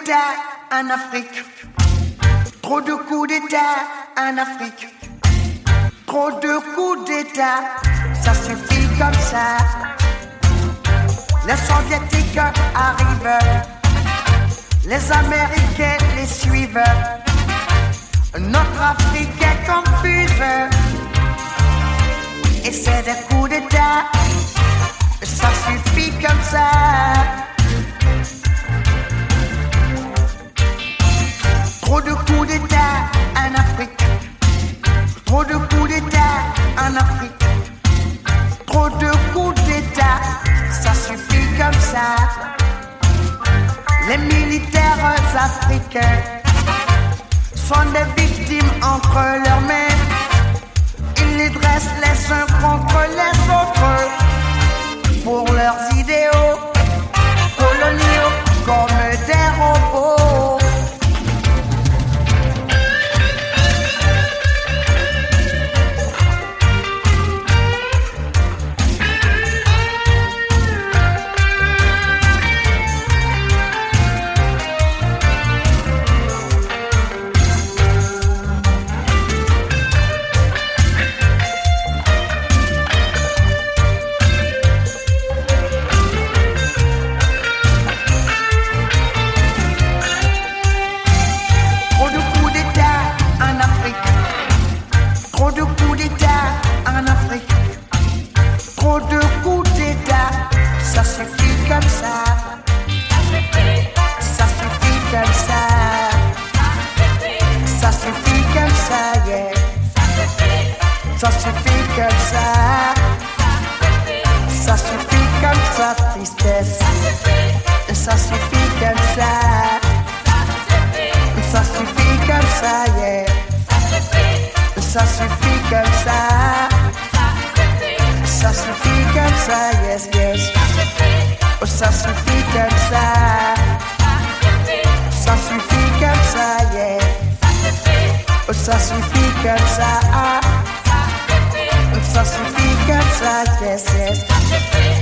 d'État en Afrique. Trop de coups d'État en Afrique. Trop de coups d'État, ça suffit comme ça. Les Soviétiques arrivent, les Américains les suivent. Notre Afrique est confuse. Et c'est des coups d'État, ça suffit comme ça. Trop de coups d'État en Afrique. Trop de coups d'État en Afrique. Trop de coups d'État, ça suffit comme ça. Les militaires africains sont des victimes entre leurs mains. Ils les dressent les uns contre les autres pour leurs idéaux coloniaux comme des robots. Ça suffit comme ça. Ça suffit comme ça, tristesse. Ça suffit comme ça. Ça suffit comme ça, yeah. Ça suffit comme ça. Ça suffit comme ça, yes, yes. Ça suffit comme ça. Ça suffit comme ça, yeah. Ça suffit comme ça. Ça suffit comme ça, yes, yes.